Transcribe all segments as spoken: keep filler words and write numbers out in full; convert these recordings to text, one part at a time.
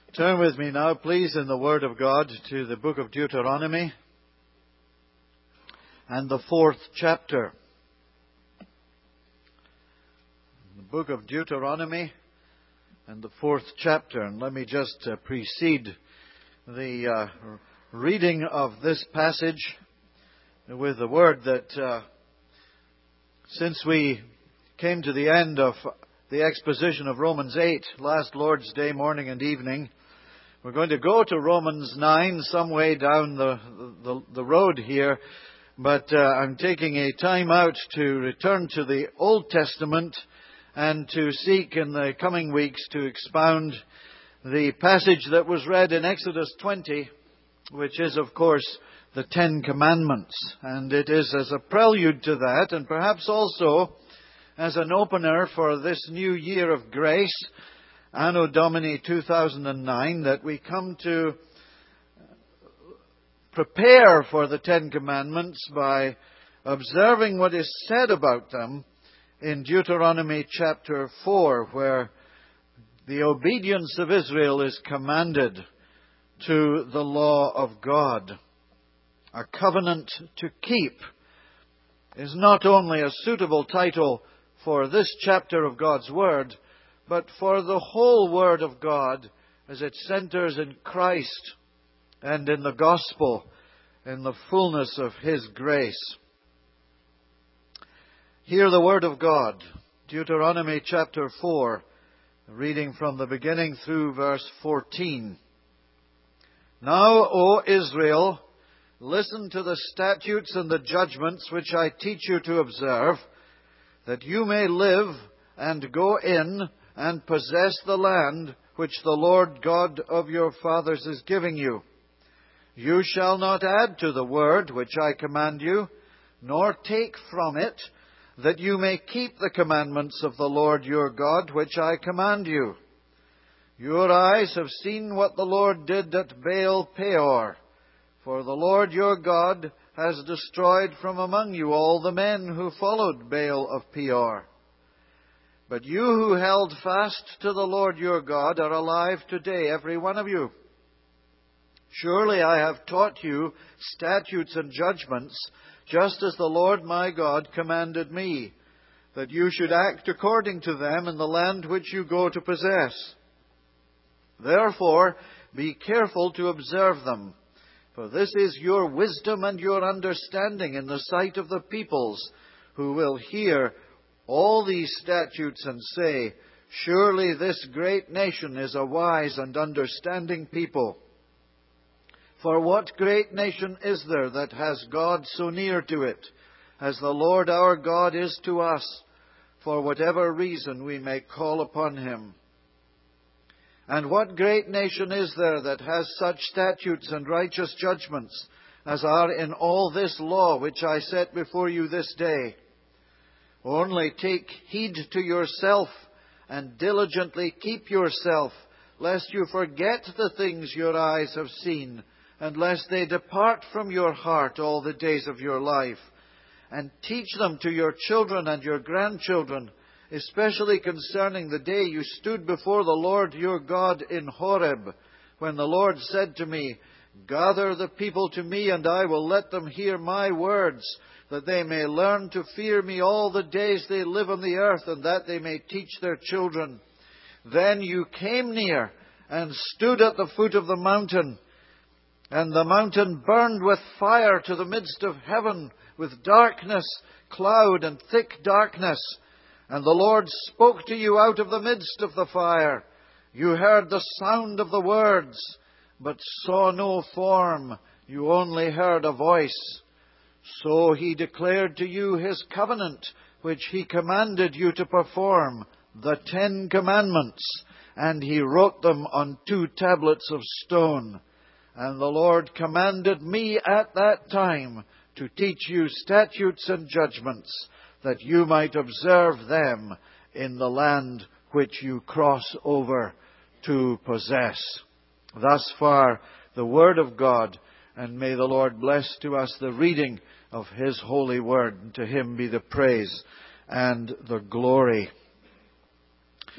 Turn with me now, please, in the Word of God to the book of Deuteronomy and the fourth chapter. The book of Deuteronomy and the fourth chapter. And let me just uh, precede the uh, reading of this passage with the word that uh, since we came to the end of the exposition of Romans eight last Lord's Day morning and evening, we're going to go to Romans nine some way down the, the, the road here, but uh, I'm taking a time out to return to the Old Testament and to seek in the coming weeks to expound the passage that was read in Exodus twenty, which is, of course, the Ten Commandments. And it is as a prelude to that, and perhaps also as an opener for this new year of grace, Anno Domini two thousand nine, that we come to prepare for the Ten Commandments by observing what is said about them in Deuteronomy chapter four, where the obedience of Israel is commanded to the law of God. A covenant to keep is not only a suitable title for this chapter of God's Word, but for the whole Word of God as it centers in Christ and in the gospel, in the fullness of His grace. Hear the Word of God, Deuteronomy chapter four, reading from the beginning through verse fourteen. Now, O Israel, listen to the statutes and the judgments which I teach you to observe, that you may live and go in and possess the land which the Lord God of your fathers is giving you. You shall not add to the word which I command you, nor take from it, that you may keep the commandments of the Lord your God which I command you. Your eyes have seen what the Lord did at Baal Peor, for the Lord your God has destroyed from among you all the men who followed Baal of Peor. But you who held fast to the Lord your God are alive today, every one of you. Surely I have taught you statutes and judgments, just as the Lord my God commanded me, that you should act according to them in the land which you go to possess. Therefore, be careful to observe them, for this is your wisdom and your understanding in the sight of the peoples, who will hear all these statutes and say, surely this great nation is a wise and understanding people. For what great nation is there that has God so near to it, as the Lord our God is to us, for whatever reason we may call upon Him? And what great nation is there that has such statutes and righteous judgments as are in all this law which I set before you this day? Only take heed to yourself and diligently keep yourself, lest you forget the things your eyes have seen, and lest they depart from your heart all the days of your life. And teach them to your children and your grandchildren, especially concerning the day you stood before the Lord your God in Horeb, when the Lord said to me, gather the people to me, and I will let them hear my words, that they may learn to fear me all the days they live on the earth, and that they may teach their children. Then you came near and stood at the foot of the mountain, and the mountain burned with fire to the midst of heaven, with darkness, cloud, and thick darkness. And the Lord spoke to you out of the midst of the fire. You heard the sound of the words, but saw no form. You only heard a voice. So He declared to you His covenant, which He commanded you to perform, the Ten Commandments, and He wrote them on two tablets of stone. And the Lord commanded me at that time to teach you statutes and judgments, that you might observe them in the land which you cross over to possess. Thus far, the Word of God, and may the Lord bless to us the reading of His holy word. And to Him be the praise and the glory.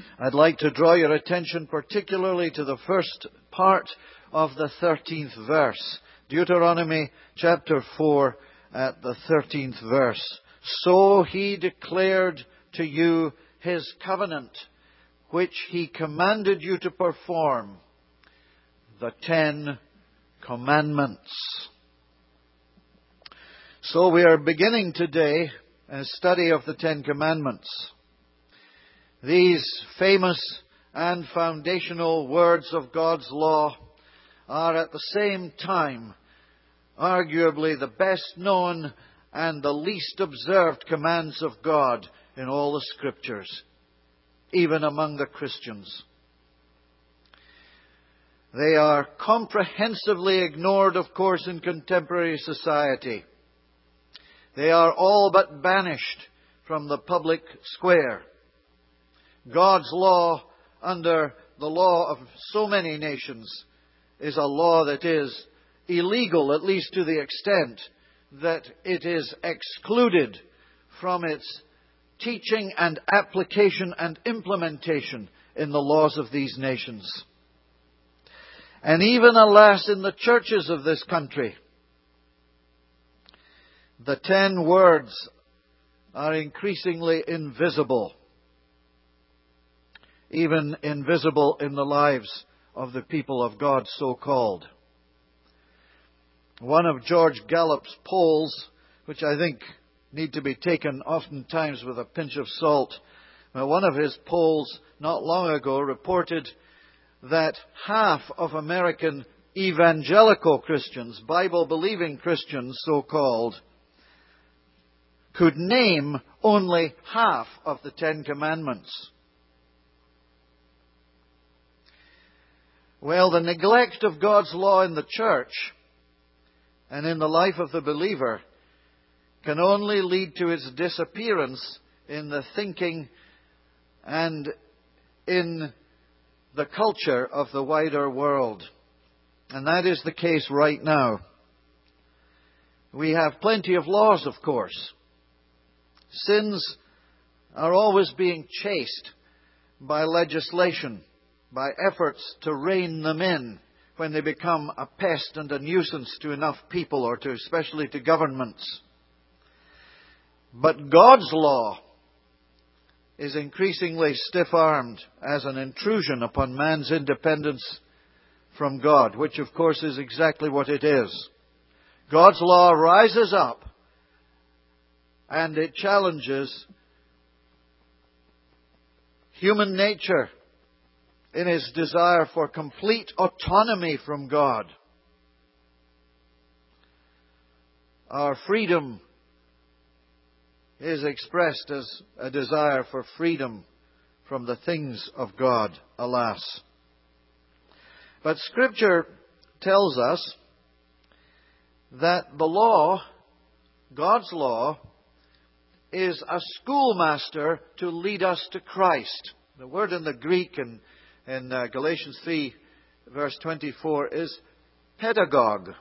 I'd like to draw your attention particularly to the first part of the thirteenth verse. Deuteronomy chapter four at the thirteenth verse. So he declared to you his covenant, which he commanded you to perform, the Ten Commandments. So we are beginning today a study of the Ten Commandments. These famous and foundational words of God's law are at the same time arguably the best known and the least observed commands of God in all the Scriptures, even among the Christians. They are comprehensively ignored, of course, in contemporary society. They are all but banished from the public square. God's law, under the law of so many nations, is a law that is illegal, at least to the extent that it is excluded from its teaching and application and implementation in the laws of these nations. And even, alas, in the churches of this country, the ten words are increasingly invisible, even invisible in the lives of the people of God, so-called. One of George Gallup's polls, which I think need to be taken oftentimes with a pinch of salt, one of his polls not long ago reported that half of American evangelical Christians, Bible-believing Christians, so-called, could name only half of the Ten Commandments. Well, the neglect of God's law in the church and in the life of the believer can only lead to its disappearance in the thinking and in the culture of the wider world. And that is the case right now. We have plenty of laws, of course. Sins are always being chased by legislation, by efforts to rein them in when they become a pest and a nuisance to enough people, or to especially to governments. But God's law is increasingly stiff-armed as an intrusion upon man's independence from God, which of course is exactly what it is. God's law rises up and it challenges human nature in its desire for complete autonomy from God. Our freedom is expressed as a desire for freedom from the things of God, alas. But Scripture tells us that the law, God's law, is a schoolmaster to lead us to Christ. The word in the Greek in, in uh, Galatians three, verse twenty-four, is pedagogue.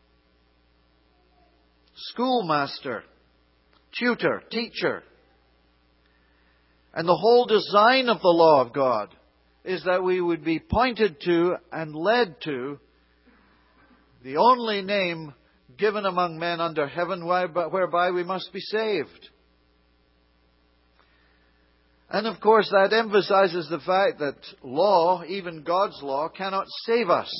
Schoolmaster, tutor, teacher. And the whole design of the law of God is that we would be pointed to and led to the only name given among men under heaven whereby we must be saved. And of course that emphasizes the fact that law, even God's law, cannot save us.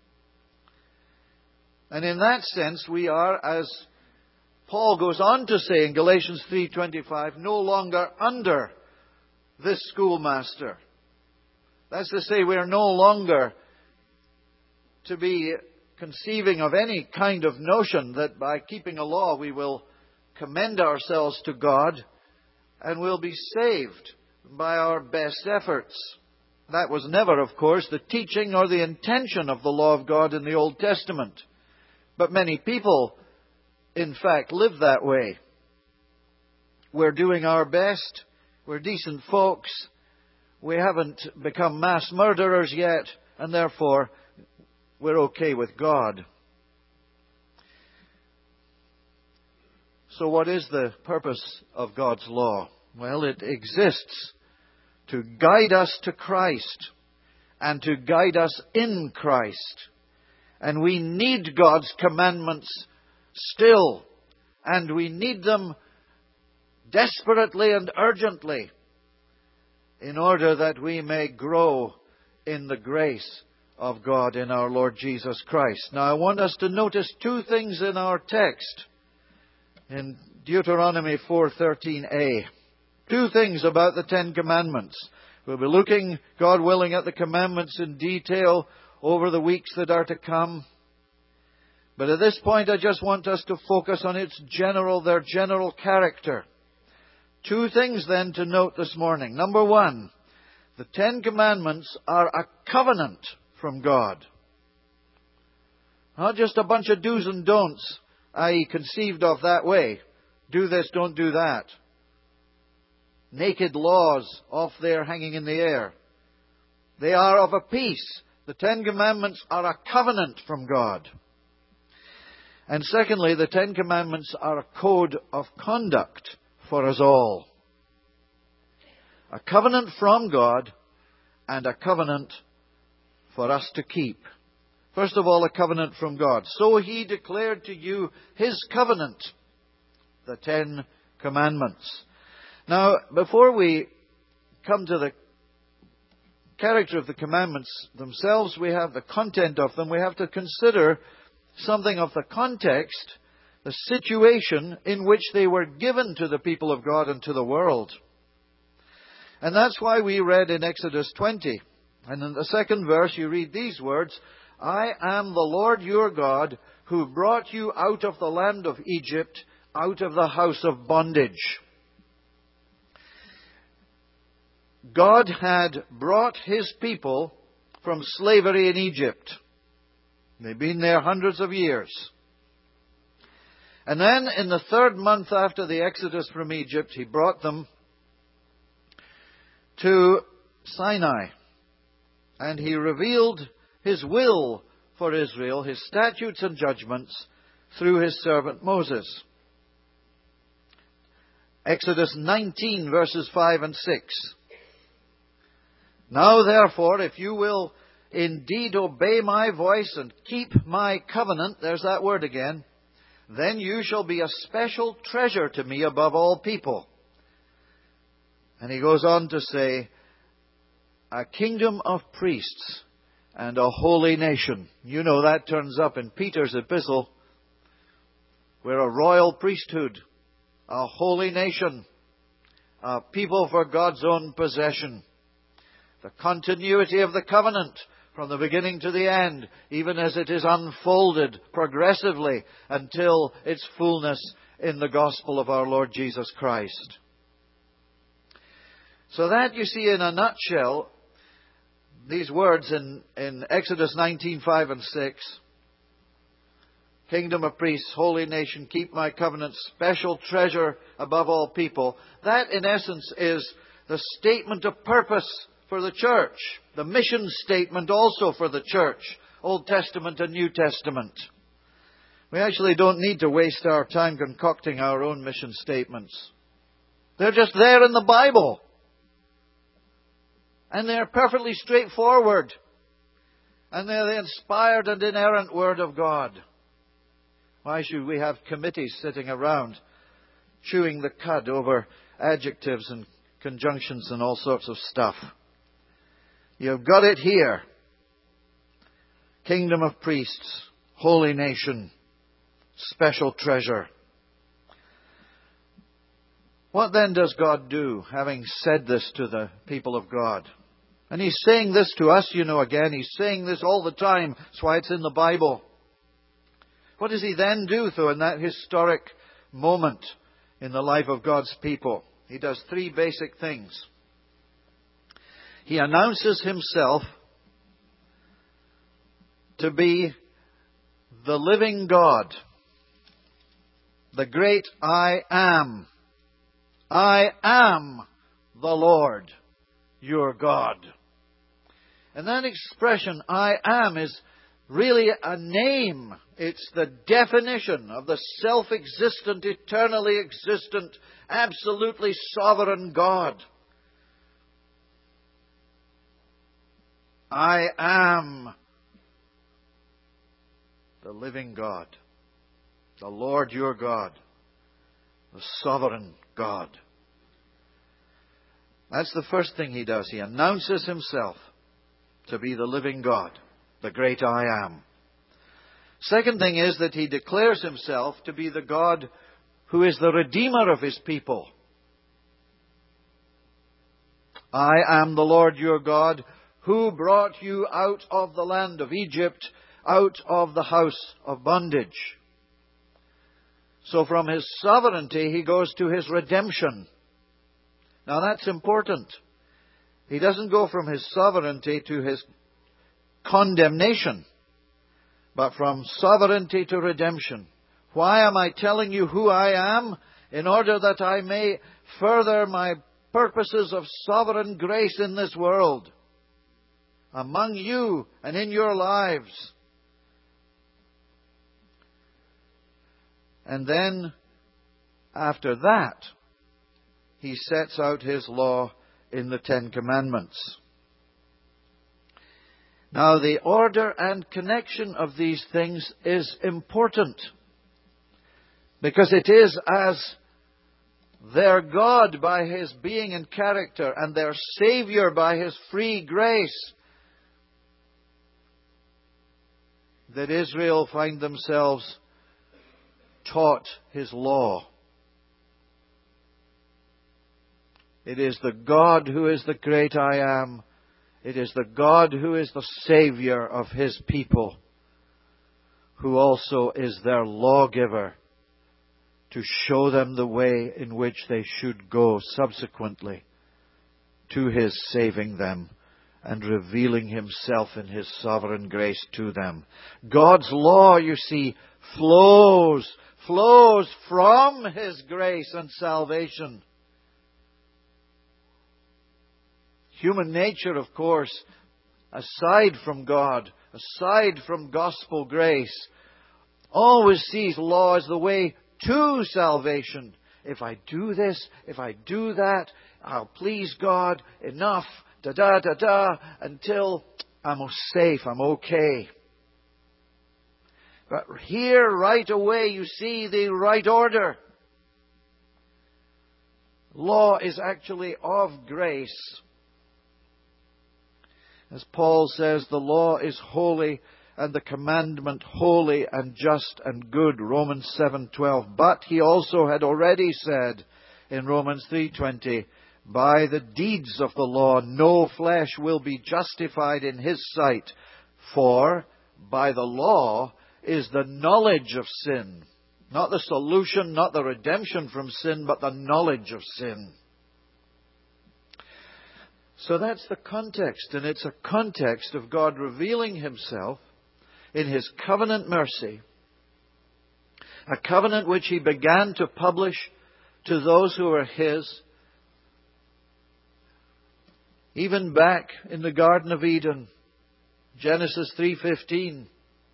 And in that sense we are, as Paul goes on to say in Galatians three twenty-five, no longer under this schoolmaster. That's to say, we are no longer to be conceiving of any kind of notion that by keeping a law we will commend ourselves to God and will be saved by our best efforts. That was never, of course, the teaching or the intention of the law of God in the Old Testament. But many people, in fact, live that way. We're doing our best. We're decent folks. We haven't become mass murderers yet, and therefore we're okay with God. So what is the purpose of God's law? Well, it exists to guide us to Christ and to guide us in Christ. And we need God's commandments still, and we need them desperately and urgently in order that we may grow in the grace of God in our Lord Jesus Christ. Now I want us to notice two things in our text in Deuteronomy four thirteen a. Two things about the Ten Commandments. We'll be looking, God willing, at the commandments in detail over the weeks that are to come. But at this point I just want us to focus on its general, their general character. Two things then to note this morning. Number one, the Ten Commandments are a covenant from God. Not just a bunch of do's and don'ts, that is conceived of that way. Do this, don't do that. Naked laws off there hanging in the air. They are of a piece. The Ten Commandments are a covenant from God. And secondly, the Ten Commandments are a code of conduct for us all. A covenant from God and a covenant for us to keep. First of all, a covenant from God. So He declared to you His covenant, the Ten Commandments. Now, before we come to the character of the commandments themselves, we have the content of them. We have to consider something of the context, the situation in which they were given to the people of God and to the world. And that's why we read in Exodus twenty. And in the second verse you read these words, I am the Lord your God who brought you out of the land of Egypt, out of the house of bondage. God had brought His people from slavery in Egypt. They'd been there hundreds of years. And then in the third month after the exodus from Egypt, He brought them to Sinai. And He revealed His will for Israel, His statutes and judgments, through His servant Moses. Exodus nineteen, verses five and six. Now therefore, if you will indeed obey my voice and keep my covenant, there's that word again, then you shall be a special treasure to me above all people. And He goes on to say, a kingdom of priests and a holy nation. You know that turns up in Peter's epistle. We're a royal priesthood, a holy nation, a people for God's own possession. The continuity of the covenant from the beginning to the end, even as it is unfolded progressively until its fullness in the gospel of our Lord Jesus Christ. So that, you see, in a nutshell, these words in, in Exodus nineteen, five and six, kingdom of priests, holy nation, keep my covenant, special treasure above all people, that in essence is the statement of purpose for the church. The mission statement also for the church. Old Testament and New Testament. We actually don't need to waste our time concocting our own mission statements. They're just there in the Bible. And they're perfectly straightforward. And they're the inspired and inerrant Word of God. Why should we have committees sitting around chewing the cud over adjectives and conjunctions and all sorts of stuff? You've got it here. Kingdom of priests, holy nation, special treasure. What then does God do, having said this to the people of God? And He's saying this to us, you know, again. He's saying this all the time. That's why it's in the Bible. What does He then do, though, in that historic moment in the life of God's people? He does three basic things. He announces Himself to be the living God, the great I am. I am the Lord, your God. And that expression, I am, is really a name. It's the definition of the self-existent, eternally existent, absolutely sovereign God. I am the living God, the Lord your God, the sovereign God. That's the first thing he does. He announces himself to be the living God, the great I am. Second thing is that he declares himself to be the God who is the Redeemer of his people. I am the Lord your God, who brought you out of the land of Egypt, out of the house of bondage. So from his sovereignty, he goes to his redemption. Now that's important. He doesn't go from his sovereignty to his condemnation, but from sovereignty to redemption. Why am I telling you who I am? In order that I may further my purposes of sovereign grace in this world, among you and in your lives. And then, after that, he sets out his law in the Ten Commandments. Now, the order and connection of these things is important, because it is as their God by his being and character, and their Savior by his free grace, that Israel find themselves taught his law. It is the God who is the great I am. It is the God who is the Savior of his people, who also is their lawgiver, to show them the way in which they should go subsequently to his saving them and revealing himself in his sovereign grace to them. God's law, you see, flows, flows from his grace and salvation. Human nature, of course, aside from God, aside from gospel grace, always sees law as the way to salvation. If I do this, if I do that, I'll please God enough, da da da da, until I'm safe, I'm okay. But here, right away, you see the right order. Law is actually of grace. As Paul says, the law is holy, and the commandment holy and just and good, Romans seven twelve. But he also had already said in Romans three twenty, by the deeds of the law no flesh will be justified in his sight, for by the law is the knowledge of sin. Not the solution, not the redemption from sin, but the knowledge of sin. So that's the context, and it's a context of God revealing himself in his covenant mercy, a covenant which he began to publish to those who are his, even back in the Garden of Eden, Genesis three fifteen.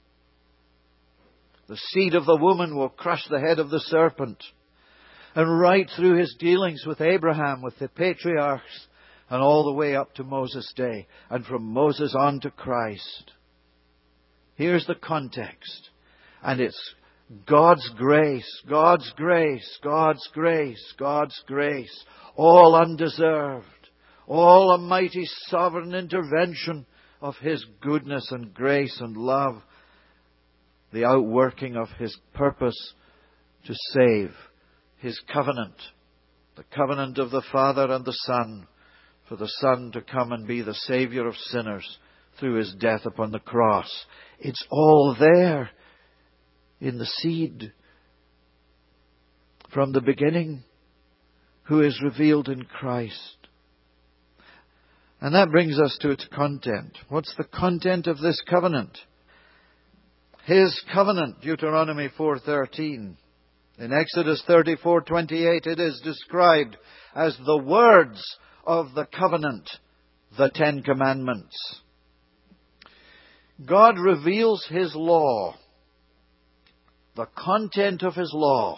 The seed of the woman will crush the head of the serpent. And right through his dealings with Abraham, with the patriarchs, and all the way up to Moses' day, and from Moses on to Christ. Here's the context. And it's God's grace, God's grace, God's grace, God's grace, all undeserved, all a mighty sovereign intervention of his goodness and grace and love, the outworking of his purpose to save, his covenant, the covenant of the Father and the Son, for the Son to come and be the Savior of sinners through his death upon the cross. It's all there in the seed from the beginning, who is revealed in Christ. And that brings us to its content. What's the content of this covenant? His covenant, Deuteronomy four thirteen. In Exodus thirty-four twenty-eight, it is described as the words of the covenant, the Ten Commandments. God reveals his law, the content of his law.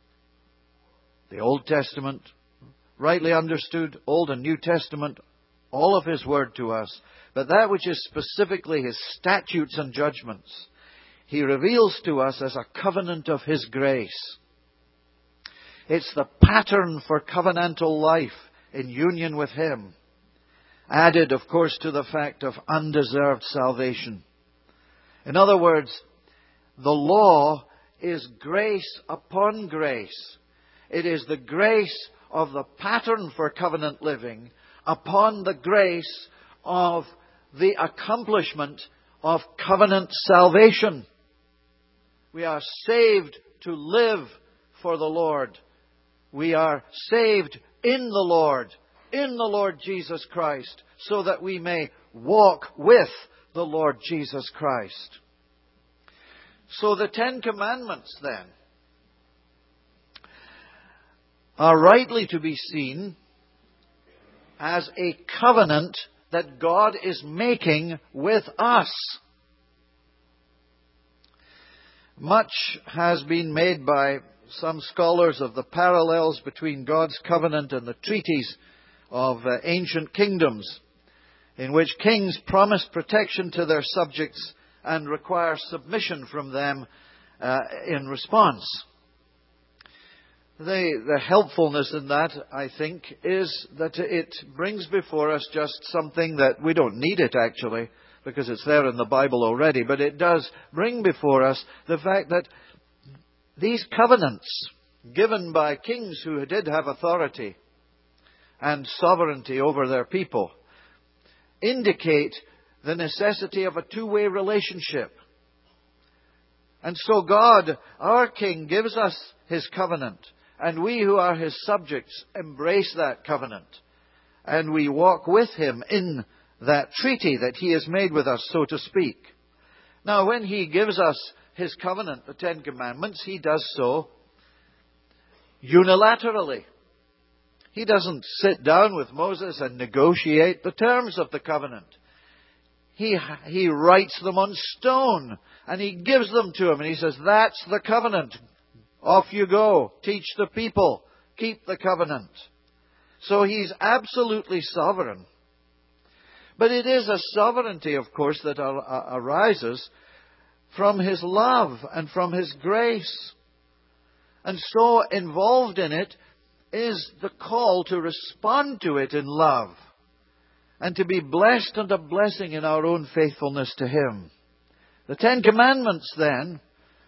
The Old Testament, rightly understood, Old and New Testament, all of His Word to us, but that which is specifically His statutes and judgments, He reveals to us as a covenant of His grace. It's the pattern for covenantal life in union with Him, added, of course, to the fact of undeserved salvation. In other words, the law is grace upon grace. It is the grace of the pattern for covenant living upon the grace of the accomplishment of covenant salvation. We are saved to live for the Lord. We are saved in the Lord, in the Lord Jesus Christ, so that we may walk with the Lord Jesus Christ. So the Ten Commandments, then, are rightly to be seen as a covenant that God is making with us. Much has been made by some scholars of the parallels between God's covenant and the treaties of uh, ancient kingdoms, in which kings promise protection to their subjects and require submission from them uh, in response. The, the helpfulness in that, I think, is that it brings before us just something that we don't need it actually, because it's there in the Bible already, but it does bring before us the fact that these covenants given by kings who did have authority and sovereignty over their people indicate the necessity of a two-way relationship. And so God, our King, gives us His covenant, and we who are His subjects embrace that covenant, and we walk with Him in that treaty that He has made with us, so to speak. Now, when He gives us His covenant, the Ten Commandments, He does so unilaterally. He doesn't sit down with Moses and negotiate the terms of the covenant. He, he writes them on stone, and He gives them to him, and He says, that's the covenant. Off you go. Teach the people. Keep the covenant. So He's absolutely sovereign. But it is a sovereignty, of course, that arises from His love and from His grace. And so involved in it is the call to respond to it in love and to be blessed and a blessing in our own faithfulness to Him. The Ten Commandments, then,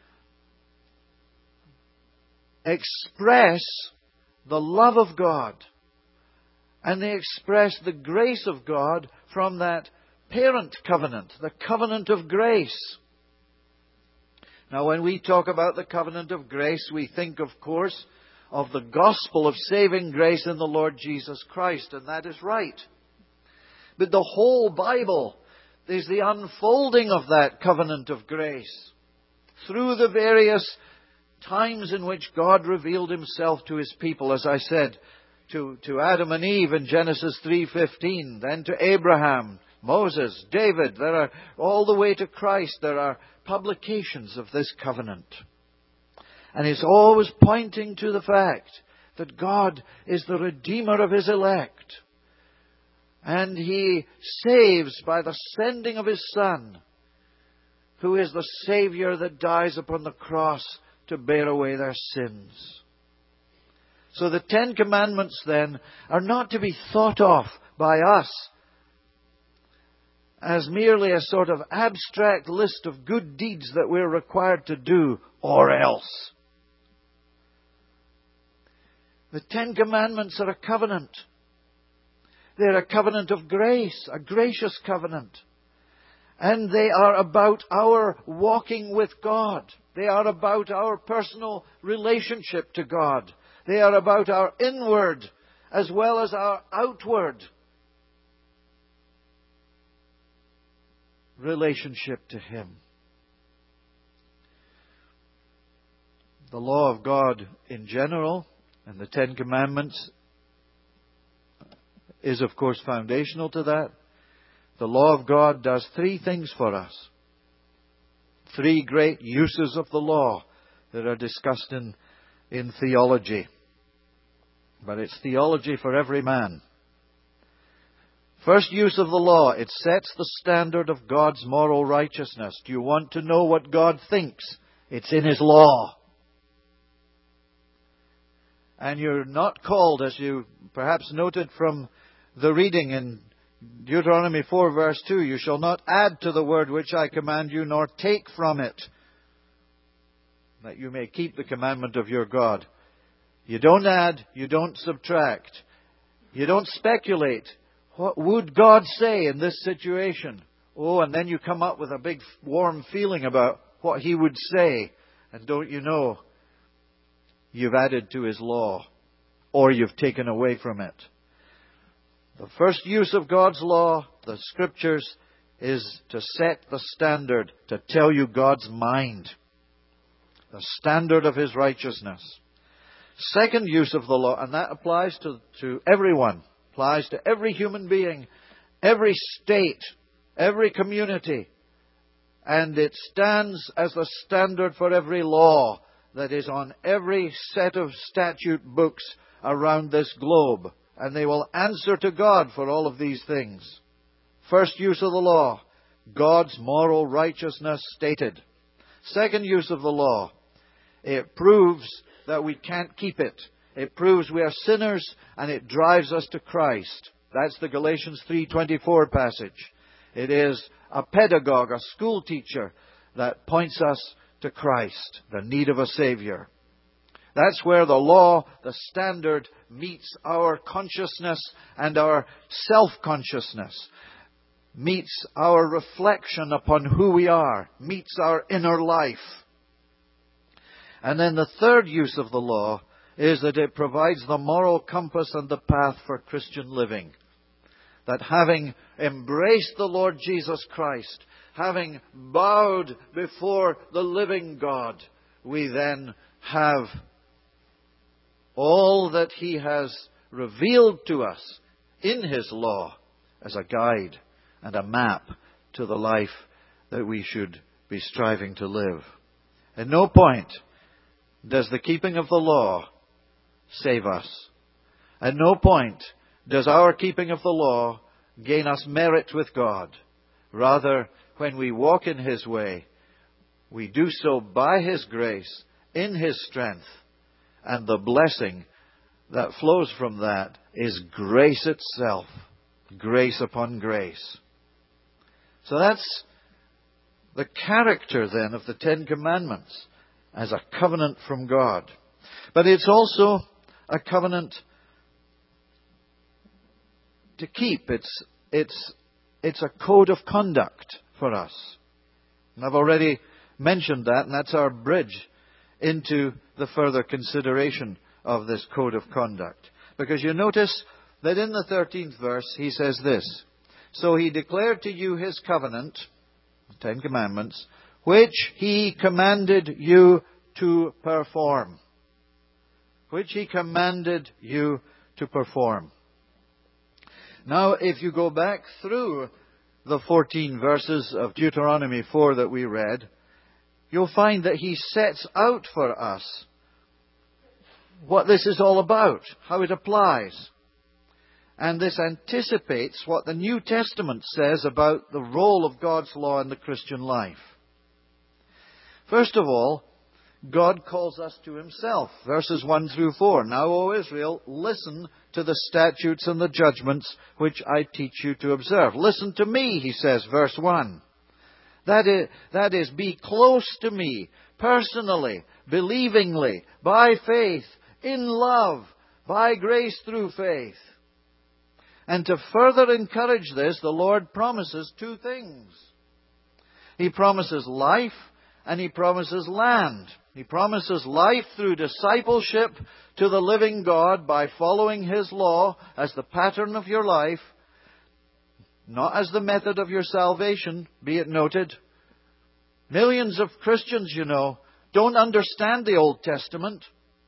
express the love of God, and they express the grace of God from that parent covenant, the covenant of grace. Now, when we talk about the covenant of grace, we think, of course, of the gospel of saving grace in the Lord Jesus Christ, and that is right. But the whole Bible is the unfolding of that covenant of grace through the various times in which God revealed Himself to His people, as I said, to, to Adam and Eve in Genesis three fifteen, then to Abraham, Moses, David. There are, all the way to Christ, there are publications of this covenant. And it's always pointing to the fact that God is the Redeemer of His elect. And He saves by the sending of His Son, who is the Savior that dies upon the cross to bear away their sins. So the Ten Commandments, then, are not to be thought of by us as merely a sort of abstract list of good deeds that we're required to do, or else. The Ten Commandments are a covenant. They're a covenant of grace, a gracious covenant. And they are about our walking with God. They are about our personal relationship to God. They are about our inward as well as our outward relationship to Him. The law of God in general and the Ten Commandments is, of course, foundational to that. The law of God does three things for us. Three great uses of the law that are discussed in, in theology. But it's theology for every man. First use of the law, it sets the standard of God's moral righteousness. Do you want to know what God thinks? It's in His law. And you're not called, as you perhaps noted from the reading in Deuteronomy four verse two, you shall not add to the word which I command you, nor take from it, that you may keep the commandment of your God. You don't add, you don't subtract. You don't speculate. What would God say in this situation? Oh, and then you come up with a big warm feeling about what He would say. And don't you know, you've added to His law, or you've taken away from it. The first use of God's law, the Scriptures, is to set the standard, to tell you God's mind, the standard of His righteousness. Second use of the law, and that applies to, to everyone, applies to every human being, every state, every community, and it stands as the standard for every law that is on every set of statute books around this globe. And they will answer to God for all of these things. First use of the law, God's moral righteousness stated. Second use of the law, it proves that we can't keep it. It proves we are sinners, and it drives us to Christ. That's the Galatians three twenty-four passage. It is a pedagogue, a school teacher, that points us to Christ, the need of a Savior. That's where the law, the standard, meets our consciousness and our self-consciousness, meets our reflection upon who we are, meets our inner life. And then the third use of the law is that it provides the moral compass and the path for Christian living. That having embraced the Lord Jesus Christ, having bowed before the living God, we then have all that He has revealed to us in His law as a guide and a map to the life that we should be striving to live. At no point does the keeping of the law save us. At no point does our keeping of the law gain us merit with God. Rather, when we walk in His way, we do so by His grace, in His strength. And the blessing that flows from that is grace itself. Grace upon grace. So that's the character then of the Ten Commandments as a covenant from God. But it's also a covenant to keep. It's, it's, it's a code of conduct for us. And I've already mentioned that, and that's our bridge into the further consideration of this code of conduct. Because you notice that in the thirteenth verse He says this, so He declared to you His covenant, the Ten Commandments, which He commanded you to perform. Which He commanded you to perform. Now, if you go back through the fourteen verses of Deuteronomy four that we read, you'll find that He sets out for us what this is all about, how it applies. And this anticipates what the New Testament says about the role of God's law in the Christian life. First of all, God calls us to Himself. Verses one through four. Now, O Israel, listen to the statutes and the judgments which I teach you to observe. Listen to me, He says, verse one. That is, that is, be close to me, personally, believingly, by faith, in love, by grace through faith. And to further encourage this, the Lord promises two things. He promises life and He promises land. He promises life through discipleship to the living God by following His law as the pattern of your life, not as the method of your salvation, be it noted. Millions of Christians, you know, don't understand the Old Testament.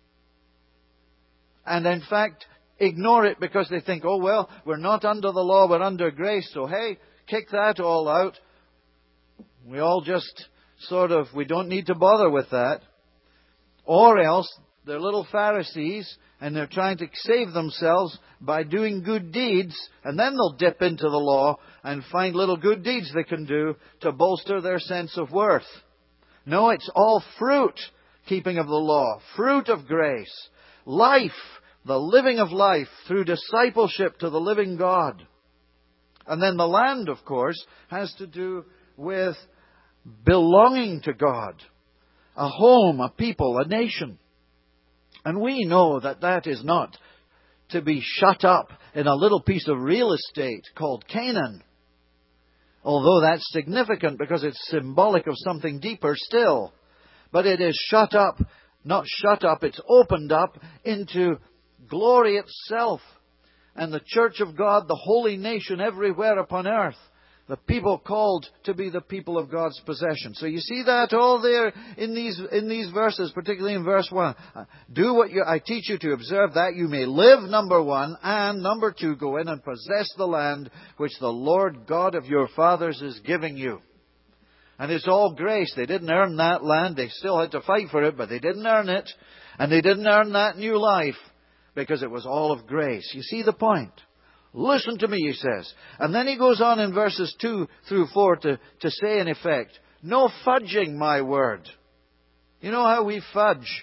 And in fact, ignore it because they think, oh well, we're not under the law, we're under grace, so hey, kick that all out. We all just sort of, we don't need to bother with that. Or else, they're little Pharisees And they're trying to save themselves by doing good deeds, and then they'll dip into the law and find little good deeds they can do to bolster their sense of worth. No, it's all fruit, keeping of the law, fruit of grace, life, the living of life through discipleship to the living God. And then the land, of course, has to do with belonging to God, a home, a people, a nation. And we know that that is not to be shut up in a little piece of real estate called Canaan. Although that's significant because it's symbolic of something deeper still. But it is shut up, not shut up, it's opened up into glory itself. And the church of God, the holy nation everywhere upon earth. The people called to be the people of God's possession. So you see that all there in these in these verses, particularly in verse one. Do what you, I teach you to observe, that you may live, number one, and number two, go in and possess the land which the Lord God of your fathers is giving you. And it's all grace. They didn't earn that land. They still had to fight for it, but they didn't earn it. And they didn't earn that new life because it was all of grace. You see the point? Listen to me, he says. And then he goes on in verses two through four to, to say in effect, no fudging my word. You know how we fudge?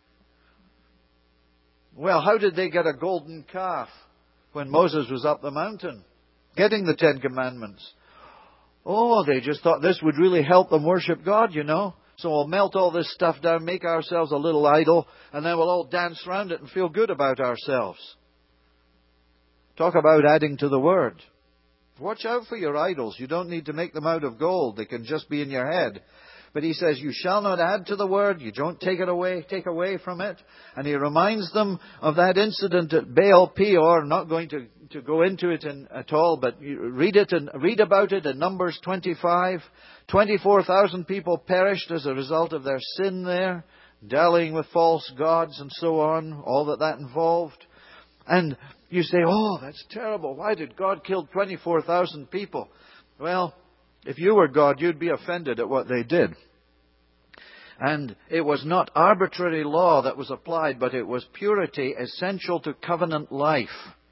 Well, how did they get a golden calf when Moses was up the mountain getting the Ten Commandments? Oh, they just thought this would really help them worship God, you know. So we'll melt all this stuff down, make ourselves a little idol, and then we'll all dance around it and feel good about ourselves. Talk about adding to the Word. Watch out for your idols. You don't need to make them out of gold. They can just be in your head. But he says, you shall not add to the Word. You don't take it away, take away from it. And he reminds them of that incident at Baal Peor. I'm not going to, to go into it in, at all, but you read it and read about it in Numbers twenty-five. twenty-four thousand people perished as a result of their sin there, dallying with false gods and so on, all that that involved. And you say, oh, that's terrible. Why did God kill twenty-four thousand people? Well, if you were God, you'd be offended at what they did. And it was not arbitrary law that was applied, but it was purity essential to covenant life.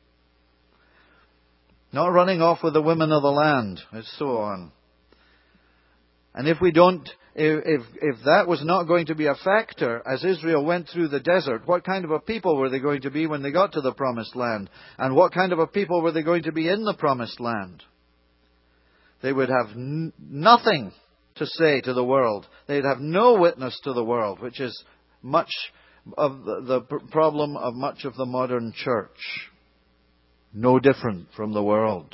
Not running off with the women of the land, and so on. And if we don't, if, if, if that was not going to be a factor as Israel went through the desert, what kind of a people were they going to be when they got to the promised land? And what kind of a people were they going to be in the promised land? They would have n- nothing to say to the world. They'd have no witness to the world, which is much of the, the pr- problem of much of the modern church. No different from the world.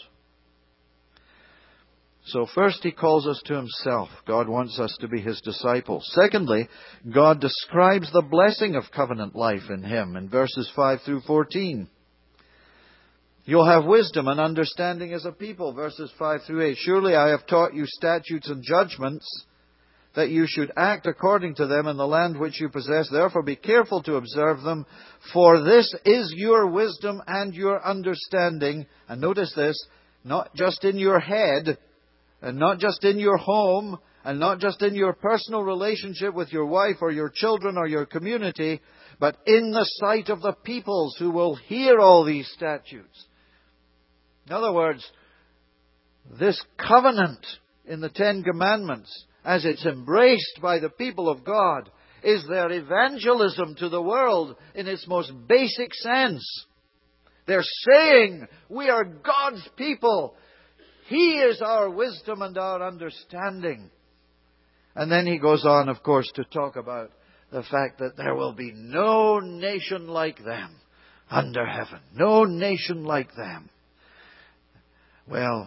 So first he calls us to himself. God wants us to be his disciples. Secondly, God describes the blessing of covenant life in him in verses five through fourteen. You'll have wisdom and understanding as a people, verses five through eight. Surely I have taught you statutes and judgments, that you should act according to them in the land which you possess. Therefore be careful to observe them, for this is your wisdom and your understanding. And notice this, not just in your head, and not just in your home, and not just in your personal relationship with your wife or your children or your community, but in the sight of the peoples who will hear all these statutes. In other words, this covenant in the Ten Commandments, as it's embraced by the people of God, is their evangelism to the world in its most basic sense. They're saying, we are God's people. He is our wisdom and our understanding. And then he goes on, of course, to talk about the fact that there will be no nation like them under heaven. No nation like them. Well,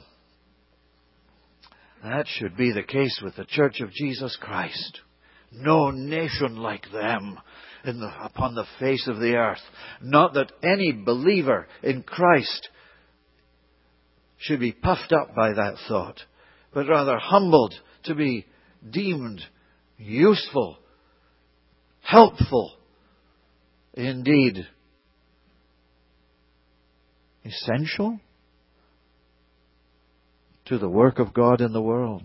that should be the case with the Church of Jesus Christ. No nation like them in the, upon the face of the earth. Not that any believer in Christ should be puffed up by that thought, but rather humbled to be deemed useful, helpful, indeed essential to the work of God in the world.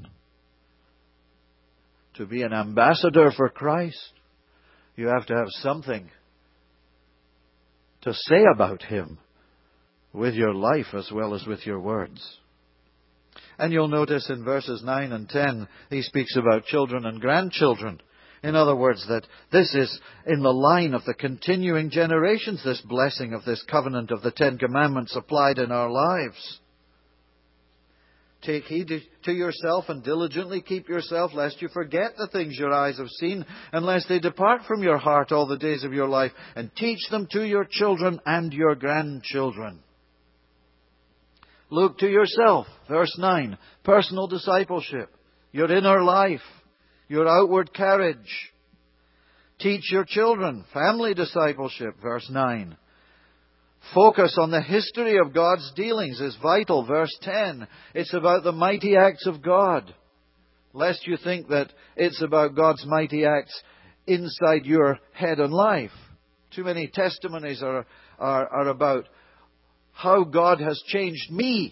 To be an ambassador for Christ, you have to have something to say about Him with your life as well as with your words. And you'll notice in verses nine and ten, he speaks about children and grandchildren. In other words, that this is in the line of the continuing generations, this blessing of this covenant of the Ten Commandments applied in our lives. Take heed to yourself and diligently keep yourself, lest you forget the things your eyes have seen, and lest they depart from your heart all the days of your life, and teach them to your children and your grandchildren. Look to yourself, verse nine, personal discipleship, your inner life, your outward carriage. Teach your children, family discipleship, verse nine. Focus on the history of God's dealings is vital, verse ten. It's about the mighty acts of God. Lest you think that it's about God's mighty acts inside your head and life. Too many testimonies are, are, are about how God has changed me.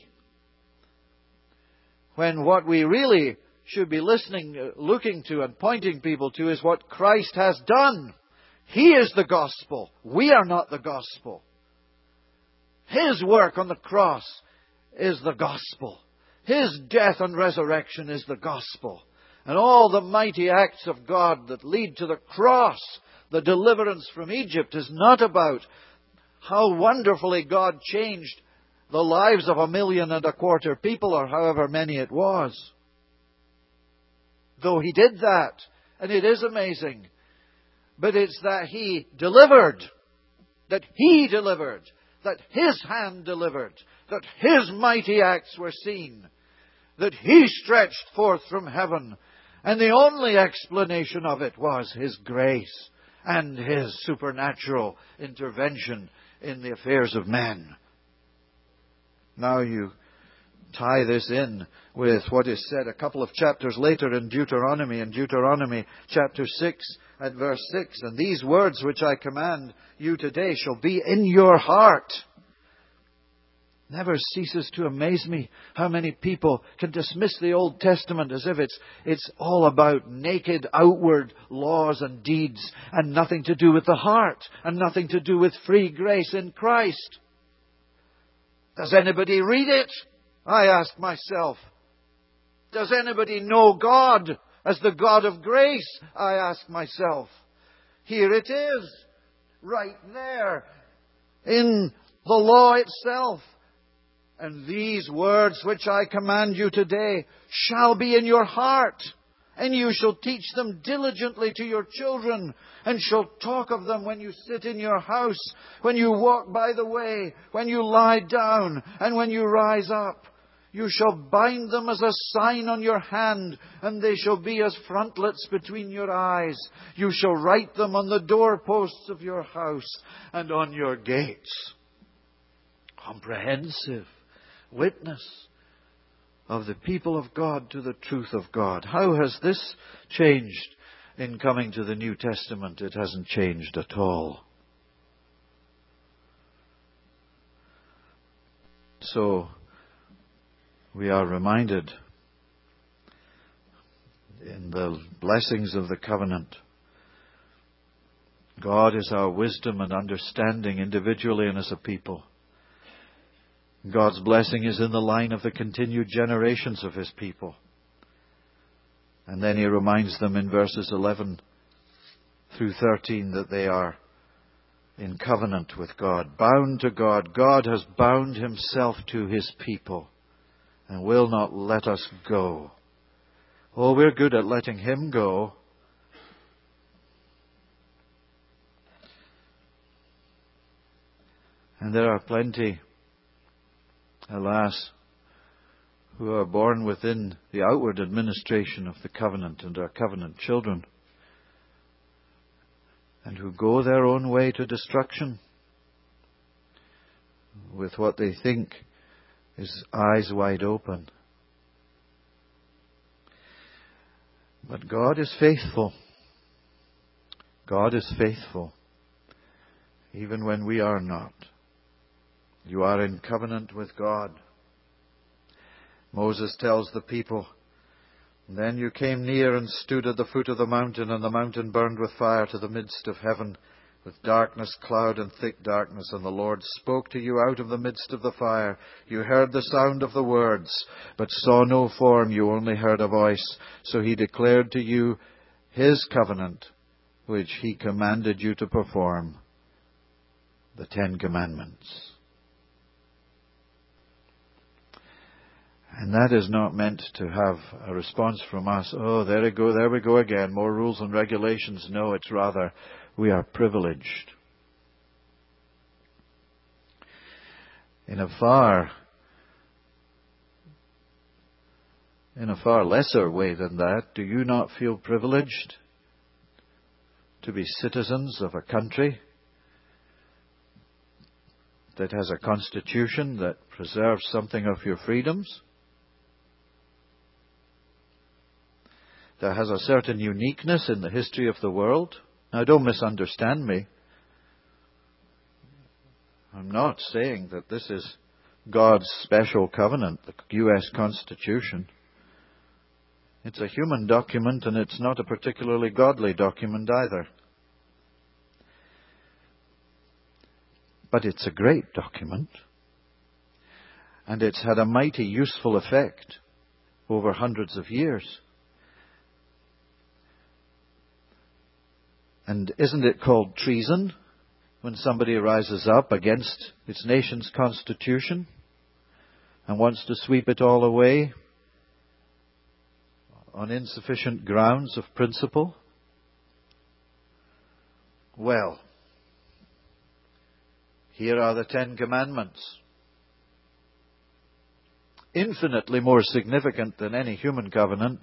When what we really should be listening, looking to and pointing people to is what Christ has done. He is the gospel. We are not the gospel. His work on the cross is the gospel. His death and resurrection is the gospel. And all the mighty acts of God that lead to the cross, the deliverance from Egypt, is not about how wonderfully God changed the lives of a million and a quarter people, or however many it was. Though He did that, and it is amazing. But it's that He delivered, that He delivered, that His hand delivered, that His mighty acts were seen, that He stretched forth from heaven, and the only explanation of it was His grace and His supernatural intervention in the affairs of men. Now you tie this in with what is said a couple of chapters later in Deuteronomy, in Deuteronomy chapter six at verse six. And these words which I command you today shall be in your heart. Never ceases to amaze me how many people can dismiss the Old Testament as if it's, it's all about naked outward laws and deeds and nothing to do with the heart and nothing to do with free grace in Christ. Does anybody read it? I ask myself. Does anybody know God as the God of grace? I ask myself. Here it is, right there in the law itself. And these words which I command you today shall be in your heart, and you shall teach them diligently to your children, and shall talk of them when you sit in your house, when you walk by the way, when you lie down, and when you rise up. You shall bind them as a sign on your hand, and they shall be as frontlets between your eyes. You shall write them on the doorposts of your house and on your gates. Comprehensive witness of the people of God to the truth of God. How has this changed in coming to the New Testament? It hasn't changed at all. So, we are reminded in the blessings of the covenant, God is our wisdom and understanding individually and as a people. God's blessing is in the line of the continued generations of His people. And then He reminds them in verses eleven through thirteen that they are in covenant with God, bound to God. God has bound Himself to His people and will not let us go. Oh, we're good at letting Him go. And there are plenty, alas, who are born within the outward administration of the covenant and are covenant children, and who go their own way to destruction with what they think is eyes wide open. But God is faithful. God is faithful, even when we are not. You are in covenant with God. Moses tells the people, then you came near and stood at the foot of the mountain, and the mountain burned with fire to the midst of heaven, with darkness, cloud, and thick darkness, and the Lord spoke to you out of the midst of the fire. You heard the sound of the words, but saw no form. You only heard a voice. So he declared to you his covenant, which he commanded you to perform, the Ten Commandments. And that is not meant to have a response from us, oh, there we go, there we go again, more rules and regulations. No, it's rather, we are privileged. In a far, in a far lesser way than that, do you not feel privileged to be citizens of a country that has a constitution that preserves something of your freedoms? That has a certain uniqueness in the history of the world? Now, don't misunderstand me. I'm not saying that this is God's special covenant, the U S Constitution. It's a human document, and it's not a particularly godly document either. But it's a great document, and it's had a mighty useful effect over hundreds of years. And isn't it called treason when somebody rises up against its nation's constitution and wants to sweep it all away on insufficient grounds of principle? Well, here are the Ten Commandments. Infinitely more significant than any human covenant.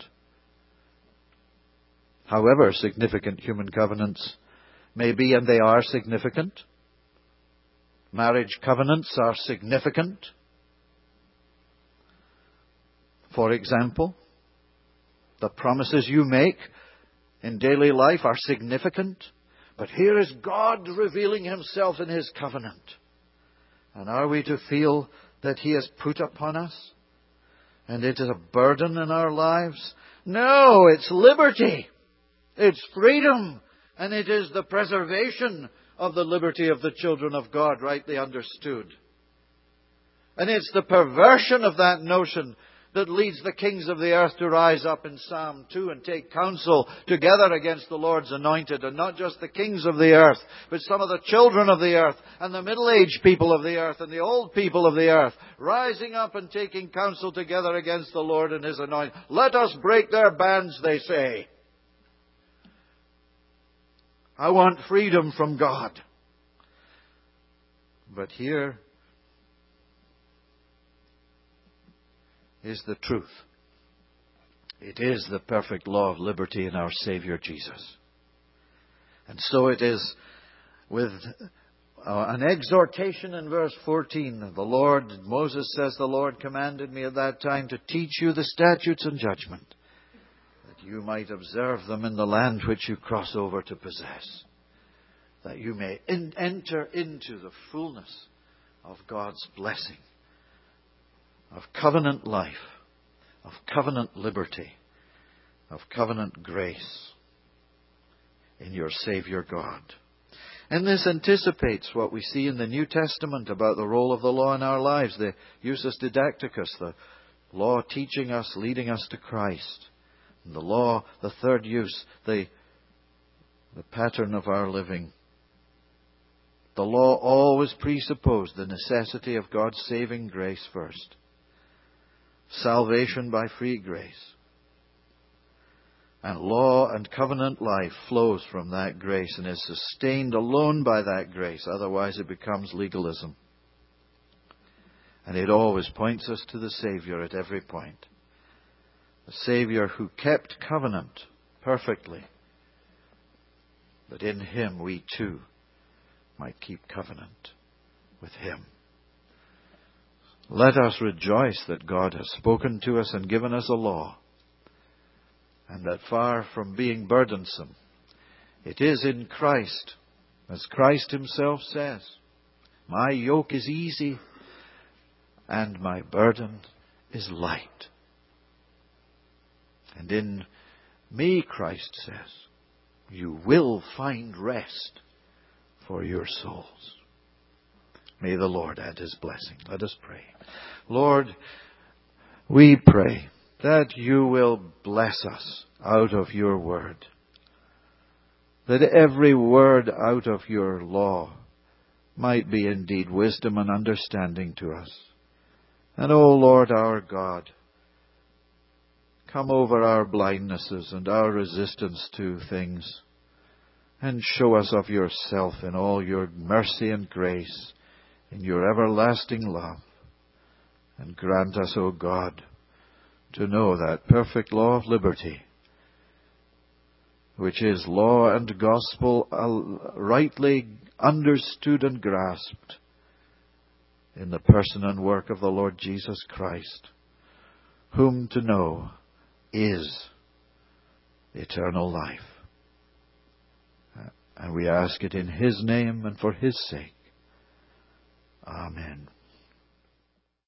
However significant human covenants may be, and they are significant. Marriage covenants are significant. For example, the promises you make in daily life are significant. But here is God revealing Himself in His covenant. And are we to feel that He has put upon us? And it is a burden in our lives? No, it's liberty. It's freedom. And it is the preservation of the liberty of the children of God, rightly understood. And it's the perversion of that notion that leads the kings of the earth to rise up in Psalm two and take counsel together against the Lord's anointed. And not just the kings of the earth, but some of the children of the earth and the middle-aged people of the earth and the old people of the earth, rising up and taking counsel together against the Lord and His anointed. Let us break their bands, they say. I want freedom from God. But here is the truth. It is the perfect law of liberty in our Savior Jesus. And so it is with uh, an exhortation in verse fourteen. The Lord, Moses says, the Lord commanded me at that time to teach you the statutes and judgment, that you might observe them in the land which you cross over to possess, that you may in, enter into the fullness of God's blessing, of covenant life, of covenant liberty, of covenant grace in your Savior God. And this anticipates what we see in the New Testament about the role of the law in our lives, the usus didacticus, the law teaching us, leading us to Christ. And the law, the third use, the, the pattern of our living. The law always presupposed the necessity of God's saving grace first. Salvation by free grace. And law and covenant life flows from that grace and is sustained alone by that grace. Otherwise it becomes legalism. And it always points us to the Savior at every point. The Savior who kept covenant perfectly. But in Him we too might keep covenant with Him. Let us rejoice that God has spoken to us and given us a law, and that far from being burdensome, it is in Christ, as Christ Himself says, my yoke is easy and my burden is light. And in me, Christ says, you will find rest for your souls. May the Lord add His blessing. Let us pray. Lord, we pray that you will bless us out of your word, that every word out of your law might be indeed wisdom and understanding to us. And, O Lord our God, come over our blindnesses and our resistance to things, and show us of yourself in all your mercy and grace, in your everlasting love. And grant us, O God, to know that perfect law of liberty, which is law and gospel rightly understood and grasped in the person and work of the Lord Jesus Christ, whom to know is eternal life. And we ask it in His name and for His sake. Amen.